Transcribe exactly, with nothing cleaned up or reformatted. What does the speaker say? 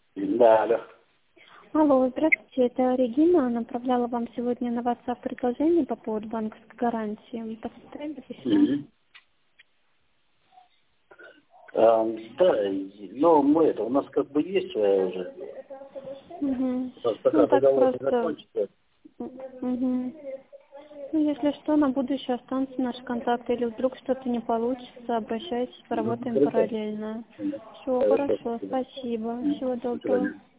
Да, алло. Алло, здравствуйте, это Регина. Направляла вам сегодня на WhatsApp предложение по поводу банковской гарантии. Посмотрели письмо? Мгм. А, да, и- но мы это, у нас как бы есть своя уже. Угу. Просто пока Ну так договор не просто. закончится. Угу. Ну, если что, на будущее останутся наши контакты, или вдруг что-то не получится, обращайтесь, Ну, поработаем хорошо. параллельно. Мгм. Все Хорошо, хорошо, спасибо. спасибо. Мгм. Всего До доброго. свидания.